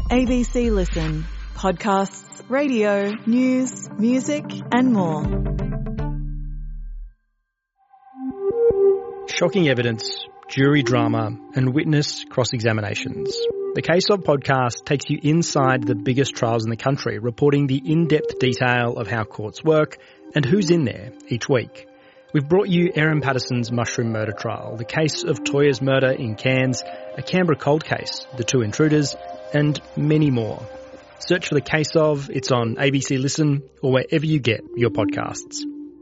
ABC Listen. Podcasts, radio, news, music and more. Shocking evidence, jury drama and witness cross-examinations. The Case Of podcast takes you inside the biggest trials in the country, reporting the in-depth detail of how courts work and who's in there each week. We've brought you Erin Patterson's mushroom murder trial, the case of Toya's murder in Cairns, a Canberra cold case, the two intruders, and many more. Search for The Case Of. It's on ABC Listen or wherever you get your podcasts.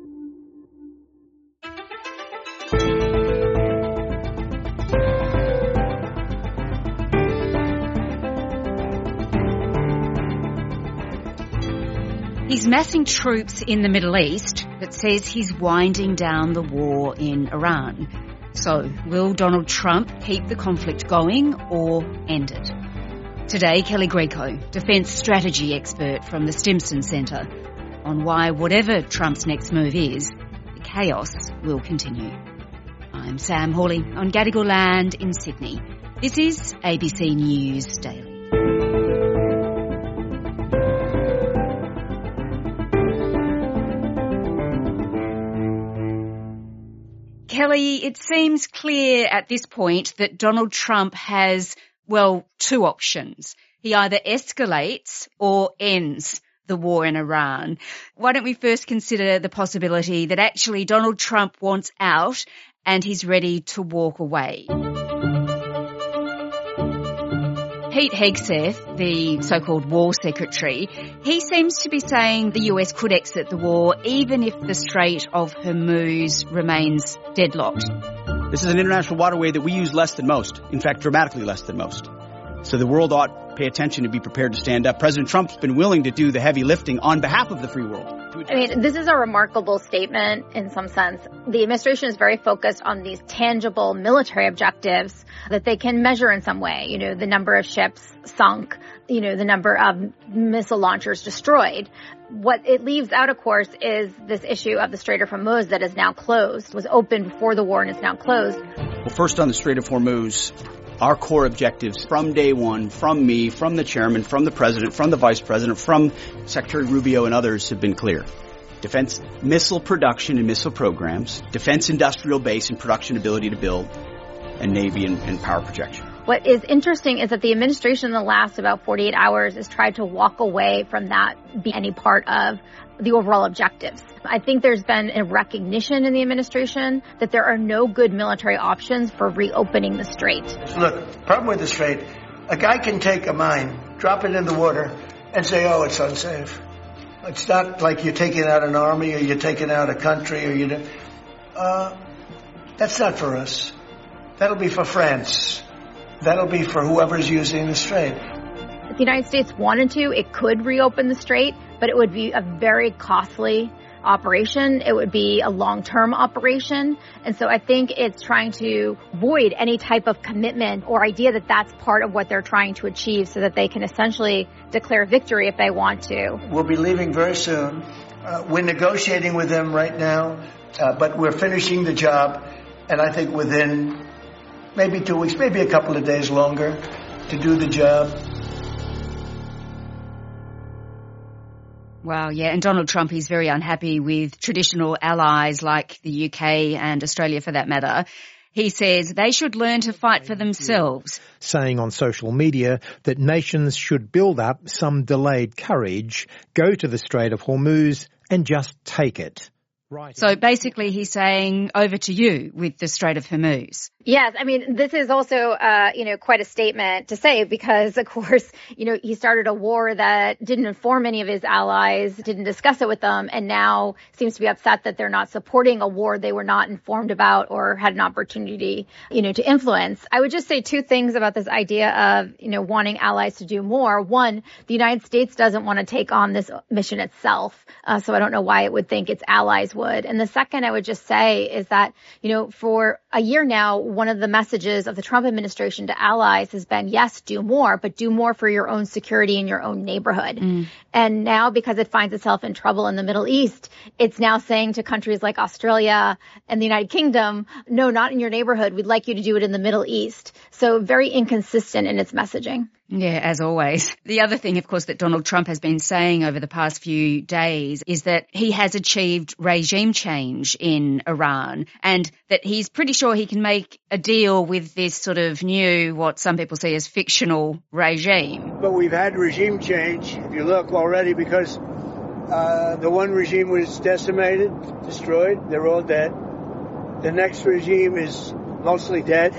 He's massing troops in the Middle East, but says he's winding down the war in Iran. So, will Donald Trump keep the conflict going or end it? Today, Kelly Greco, defence strategy expert from the Stimson Centre, on why whatever Trump's next move is, the chaos will continue. I'm Sam Hawley on Gadigal land in Sydney. This is ABC News Daily. Kelly, it seems clear at this point that Donald Trump has, well, two options. He either escalates or ends the war in Iran. Why don't we first consider the possibility that actually Donald Trump wants out and he's ready to walk away? Pete Hegseth, the so-called war secretary, he seems to be saying the US could exit the war even if the Strait of Hormuz remains deadlocked. This is an international waterway that we use less than most, in fact, dramatically less than most. So the world ought to pay attention and be prepared to stand up. President Trump's been willing to do the heavy lifting on behalf of the free world. I mean, this is a remarkable statement in some sense. The administration is very focused on these tangible military objectives that they can measure in some way. You know, the number of ships sunk, you know, the number of missile launchers destroyed. What it leaves out, of course, is this issue of the Strait of Hormuz that is now closed, was open before the war and is now closed. Well, first on the Strait of Hormuz, our core objectives from day one, from me, from the chairman, from the president, from the vice president, from Secretary Rubio and others have been clear. Defense missile production and missile programs, defense industrial base and production ability to build, and Navy and power projection. What is interesting is that the administration in the last about 48 hours has tried to walk away from that being any part of the overall objectives. I think there's been a recognition in the administration that there are no good military options for reopening the strait. Look, problem with the strait, a guy can take a mine, drop it in the water, and say, oh, it's unsafe. It's not like you're taking out an army or you're taking out a country or that's not for us. That'll be for France. That'll be for whoever's using the strait. If the United States wanted to, it could reopen the strait, but it would be a very costly operation. It would be a long-term operation. And so I think it's trying to void any type of commitment or idea that that's part of what they're trying to achieve so that they can essentially declare victory if they want to. We'll be leaving very soon. We're negotiating with them right now, but we're finishing the job. And I think within maybe 2 weeks, maybe a couple of days longer to do the job. Wow, yeah, and Donald Trump is very unhappy with traditional allies like the UK and Australia for that matter. He says they should learn to fight for themselves. Saying on social media that nations should build up some delayed courage, go to the Strait of Hormuz and just take it. Right. So basically he's saying over to you with the Strait of Hormuz. Yes, I mean, this is also, quite a statement to say because, of course, he started a war that didn't inform any of his allies, didn't discuss it with them, and now seems to be upset that they're not supporting a war they were not informed about or had an opportunity, to influence. I would just say two things about this idea of, wanting allies to do more. One, the United States doesn't want to take on this mission itself, so I don't know why it would think its allies would. And the second I would just say is that, for a year now, one of the messages of the Trump administration to allies has been, yes, do more, but do more for your own security in your own neighborhood. And now, because it finds itself in trouble in the Middle East, it's now saying to countries like Australia and the United Kingdom, no, not in your neighborhood. We'd like you to do it in the Middle East. So very inconsistent in its messaging. Yeah, as always. The other thing, of course, that Donald Trump has been saying over the past few days is that he has achieved regime change in Iran and that he's pretty sure he can make a deal with this sort of new, what some people see as fictional regime. But we've had regime change, if you look already, because the one regime was decimated, destroyed. They're all dead. The next regime is mostly dead.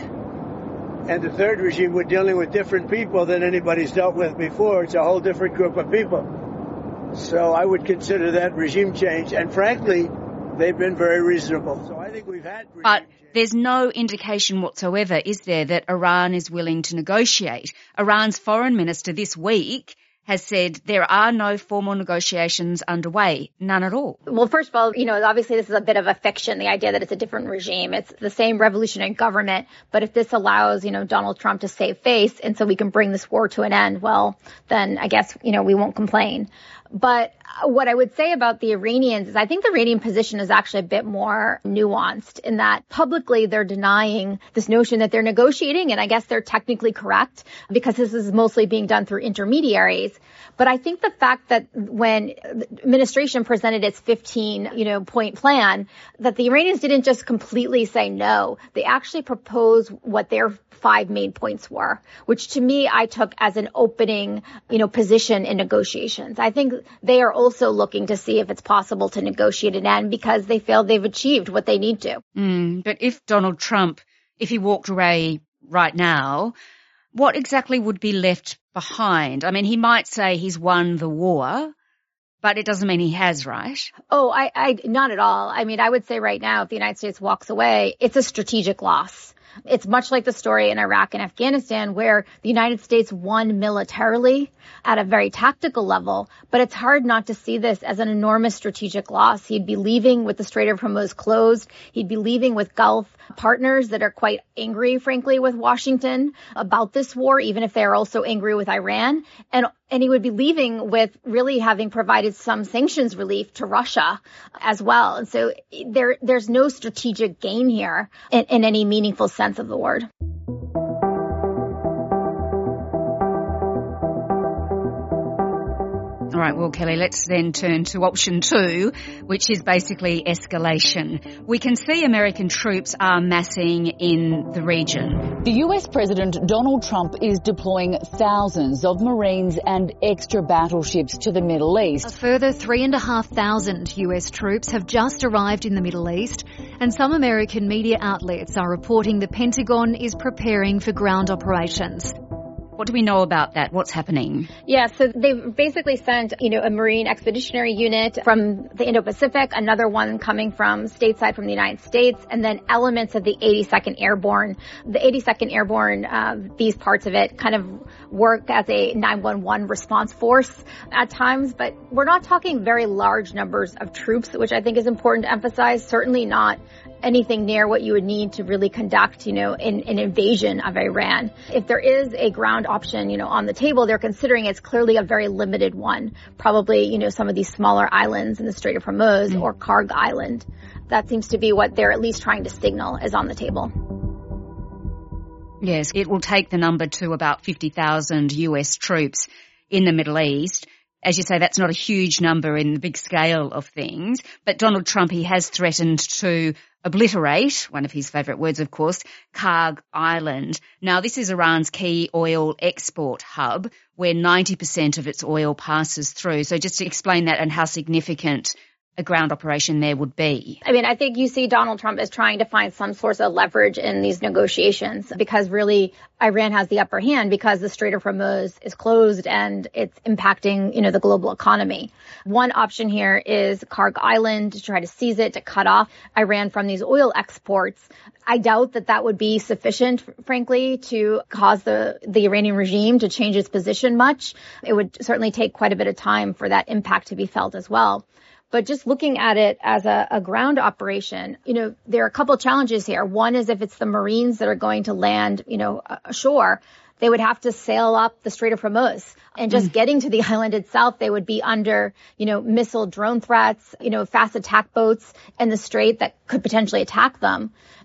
And the third regime, we're dealing with different people than anybody's dealt with before. It's a whole different group of people. So I would consider that regime change. And frankly, they've been very reasonable. So I think we've had regime But change. there's no indication whatsoever, is there, that Iran is willing to negotiate? Iran's foreign minister this week has said there are no formal negotiations underway, none at all. Well, first of all, obviously this is a bit of a fiction, the idea that it's a different regime. It's the same revolutionary government, but if this allows, Donald Trump to save face and so we can bring this war to an end, well, then I guess, we won't complain. But what I would say about the Iranians is I think the Iranian position is actually a bit more nuanced in that publicly they're denying this notion that they're negotiating. And I guess they're technically correct because this is mostly being done through intermediaries. But I think the fact that when the administration presented its 15, point plan, that the Iranians didn't just completely say no. They actually proposed what their 5 main points were, which to me I took as an opening, position in negotiations. I think they are also looking to see if it's possible to negotiate an end because they feel they've achieved what they need to. But if Donald Trump, if he walked away right now, what exactly would be left behind? I mean, he might say he's won the war, but it doesn't mean he has, right? Oh, I not at all. I mean, I would say right now, if the United States walks away, it's a strategic loss. It's much like the story in Iraq and Afghanistan where the United States won militarily at a very tactical level, but it's hard not to see this as an enormous strategic loss. He'd be leaving with the Strait of Hormuz closed. He'd be leaving with Gulf partners that are quite angry, frankly, with Washington about this war, even if they're also angry with Iran. And he would be leaving with really having provided some sanctions relief to Russia as well. And so there's no strategic gain here in any meaningful sense of the word. All right, well, Kelly, let's then turn to option 2, which is basically escalation. We can see American troops are massing in the region. The US President Donald Trump is deploying thousands of Marines and extra battleships to the Middle East. A further 3,500 US troops have just arrived in the Middle East, and some American media outlets are reporting the Pentagon is preparing for ground operations. What do we know about that? What's happening? Yeah, so they've basically sent, a Marine Expeditionary Unit from the Indo-Pacific, another one coming from stateside from the United States, and then elements of the 82nd Airborne. The 82nd Airborne, these parts of it kind of work as a 911 response force at times, but we're not talking very large numbers of troops, which I think is important to emphasize. Certainly not anything near what you would need to really conduct, an invasion of Iran. If there is a ground option, on the table, they're considering it's clearly a very limited one. Probably, some of these smaller islands in the Strait of Hormuz or Karg Island. That seems to be what they're at least trying to signal is on the table. Yes, it will take the number to about 50,000 US troops in the Middle East. As you say, that's not a huge number in the big scale of things. But Donald Trump, he has threatened to obliterate, one of his favourite words, of course, Karg Island. Now, this is Iran's key oil export hub where 90% of its oil passes through. So just to explain that and how significant a ground operation there would be. I mean, I think you see Donald Trump as trying to find some source of leverage in these negotiations because really Iran has the upper hand because the Strait of Hormuz is closed and it's impacting, the global economy. One option here is Karg Island to try to seize it, to cut off Iran from these oil exports. I doubt that would be sufficient, frankly, to cause the Iranian regime to change its position much. It would certainly take quite a bit of time for that impact to be felt as well. But just looking at it as a ground operation, there are a couple of challenges here. One is if it's the Marines that are going to land, ashore, they would have to sail up the Strait of Hormuz. And just getting to the island itself, they would be under, missile drone threats, fast attack boats in the strait that could potentially attack them.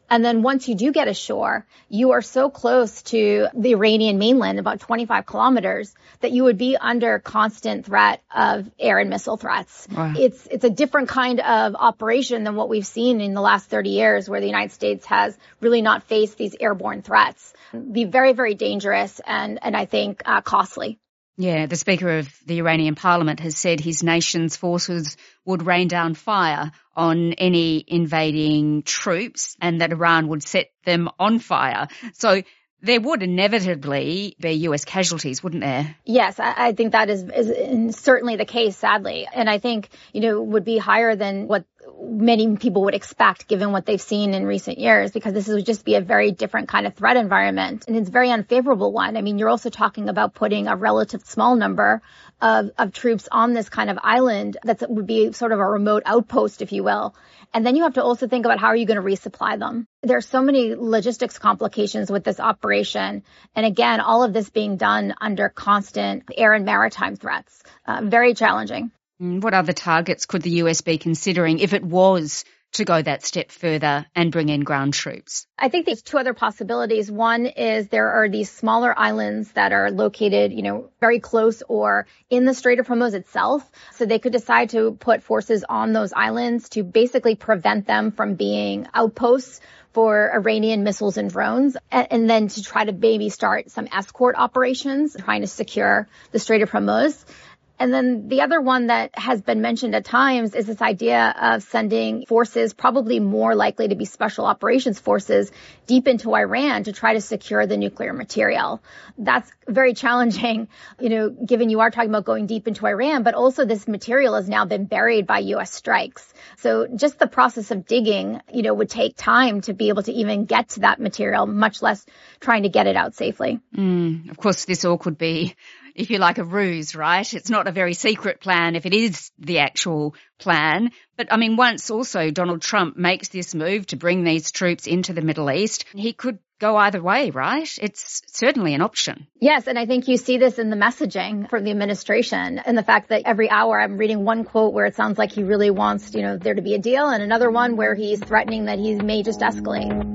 And then once you do get ashore, you are so close to the Iranian mainland, about 25 kilometers, that you would be under constant threat of air and missile threats. Wow. It's a different kind of operation than what we've seen in the last 30 years, where the United States has really not faced these airborne threats. Be very, very dangerous and I think costly. Yeah, the Speaker of the Iranian Parliament has said his nation's forces would rain down fire on any invading troops and that Iran would set them on fire. So there would inevitably be US casualties, wouldn't there? Yes, I think that is certainly the case, sadly. And I think, would be higher than what many people would expect given what they've seen in recent years, because this would just be a very different kind of threat environment. And it's a very unfavorable one. I mean, you're also talking about putting a relative small number of troops on this kind of island that would be sort of a remote outpost, if you will. And then you have to also think about how are you going to resupply them. There are so many logistics complications with this operation. And again, all of this being done under constant air and maritime threats. Very challenging. What other targets could the US be considering if it was to go that step further and bring in ground troops? I think there's two other possibilities. One is there are these smaller islands that are located, very close or in the Strait of Hormuz itself. So they could decide to put forces on those islands to basically prevent them from being outposts for Iranian missiles and drones, and then to try to maybe start some escort operations, trying to secure the Strait of Hormuz. And then the other one that has been mentioned at times is this idea of sending forces, probably more likely to be special operations forces, deep into Iran to try to secure the nuclear material. That's very challenging, given you are talking about going deep into Iran, but also this material has now been buried by U.S. strikes. So just the process of digging, would take time to be able to even get to that material, much less trying to get it out safely. Of course, this all could be, if you like, a ruse, right? It's not a very secret plan if it is the actual plan. But I mean, once also Donald Trump makes this move to bring these troops into the Middle East, he could go either way, right? It's certainly an option. Yes, and I think you see this in the messaging from the administration and the fact that every hour I'm reading one quote where it sounds like he really wants, there to be a deal, and another one where he's threatening that he may just escalate.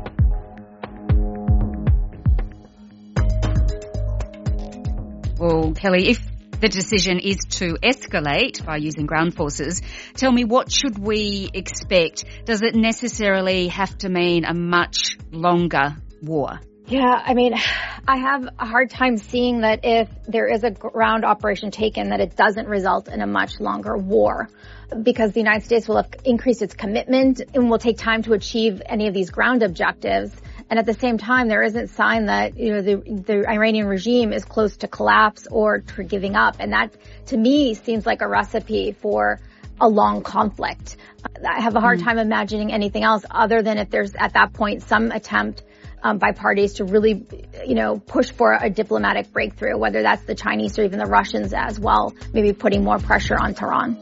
Well, Kelly, if the decision is to escalate by using ground forces, tell me, what should we expect? Does it necessarily have to mean a much longer war? Yeah, I mean, I have a hard time seeing that if there is a ground operation taken, that it doesn't result in a much longer war, because the United States will have increased its commitment and will take time to achieve any of these ground objectives. And at the same time, there isn't sign that, the Iranian regime is close to collapse or to giving up. And that, to me, seems like a recipe for a long conflict. I have a hard time imagining anything else other than if there's, at that point, some attempt by parties to really, push for a diplomatic breakthrough, whether that's the Chinese or even the Russians as well, maybe putting more pressure on Tehran.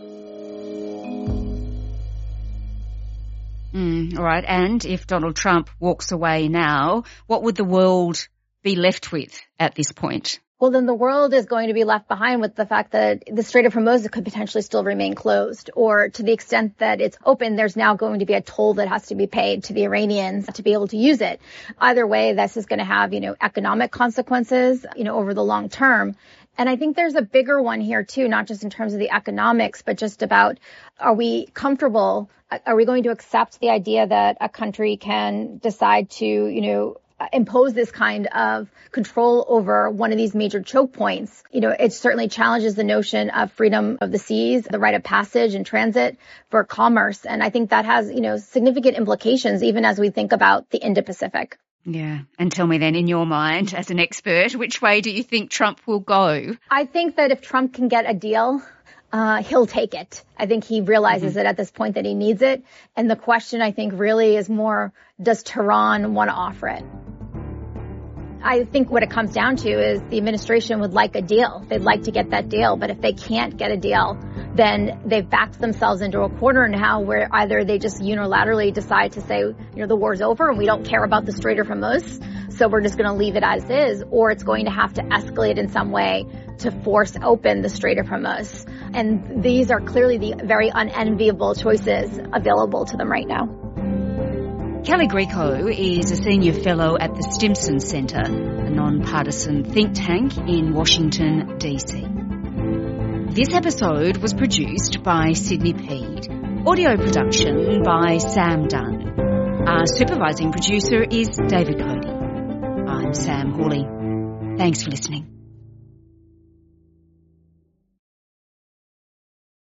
All right. And if Donald Trump walks away now, what would the world be left with at this point? Well, then the world is going to be left behind with the fact that the Strait of Hormuz could potentially still remain closed, or to the extent that it's open, there's now going to be a toll that has to be paid to the Iranians to be able to use it. Either way, this is going to have, economic consequences, over the long term. And I think there's a bigger one here too, not just in terms of the economics, but just about, are we comfortable? Are we going to accept the idea that a country can decide to, impose this kind of control over one of these major choke points? It certainly challenges the notion of freedom of the seas, the right of passage and transit for commerce. And I think that has, significant implications, even as we think about the Indo-Pacific. Yeah. And tell me then, in your mind, as an expert, which way do you think Trump will go? I think that if Trump can get a deal, he'll take it. I think he realizes it at this point that he needs it. And the question, I think, really is more, does Tehran want to offer it? I think what it comes down to is the administration would like a deal. They'd like to get that deal. But if they can't get a deal, then they've backed themselves into a corner now where either they just unilaterally decide to say, the war's over and we don't care about the Strait of Hormuz, so we're just going to leave it as is, or it's going to have to escalate in some way to force open the Strait of Hormuz. And these are clearly the very unenviable choices available to them right now. Kelly Greco is a senior fellow at the Stimson Centre, a non-partisan think tank in Washington, D.C. This episode was produced by Sydney Peed. Audio production by Sam Dunn. Our supervising producer is David Cody. I'm Sam Hawley. Thanks for listening.